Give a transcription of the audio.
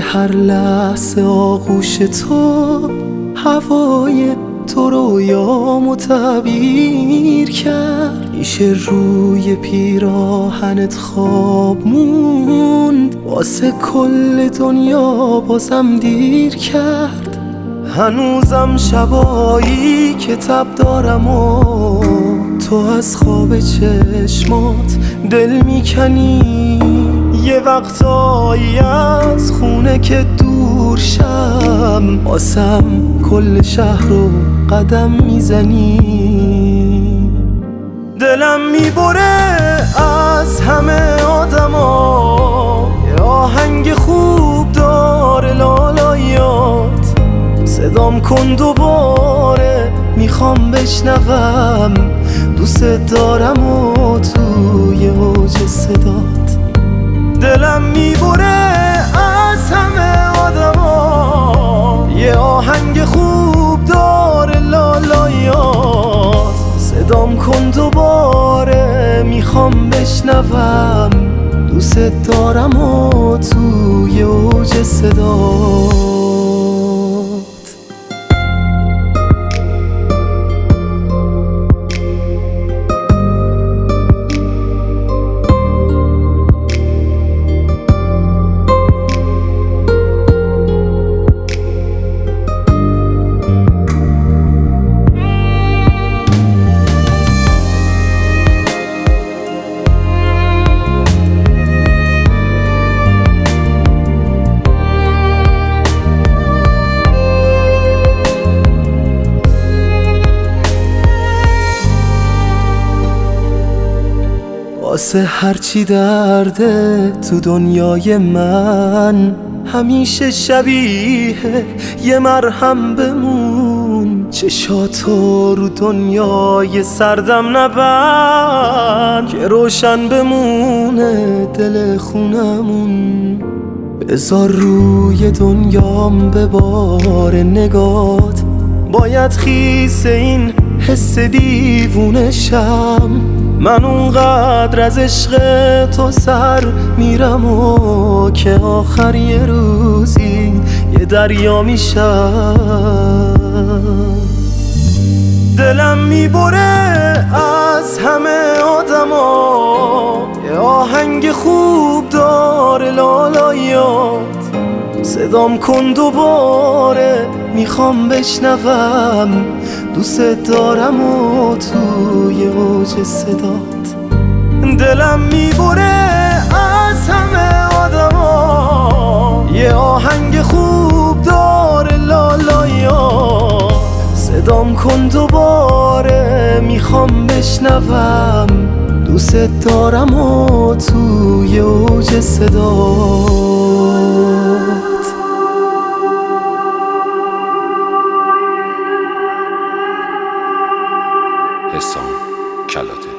هر لحظه آغوش تو هوای تو رویامو تعبیر کرد. میشه روی پیراهنت خواب موند، واسه کل دنیا بازم دیر کرد. هنوزم شبایی که تب دارم و تو از خواب چشمات دل میکنی. یه وقتایی از خونه که دور شم، واسم کل شهر رو قدم میزنی. دلم میبره از همه آدما، یه آهنگ خوب داره لالایات. صدام کن دوباره میخوام بشنوم، دوست دارم و توی اوج صدات. دلم میبره از همه آدما، یه آهنگ خوب داره لالایات. صدام کن دوباره میخوام بشنوم، دوست دارم و توی اوج صدات. واسه هرچی درده تو دنیای من، همیشه شبیه یه مرهم بمون. چشاتو رو دنیای سردم نبند، که روشن بمونه دل خونمون. بذار روی دنیام بباره نگات، باید خیس این حس دیوونه شم. من اونقدر از عشق تو سر میرم و که آخر یه روزی یه دریا میشم. دلم میبره از همه آدما، یه آهنگ خوب داره لالایات. صدام کن دوباره میخوام بشنوم، دوست دارم و توی اوج صدات. دلم میبره از همه آدما، یه آهنگ خوب داره لالایات. صدام کن دوباره میخوام بشنوم، دوست دارم و توی اوج صدات. حسام کلاته.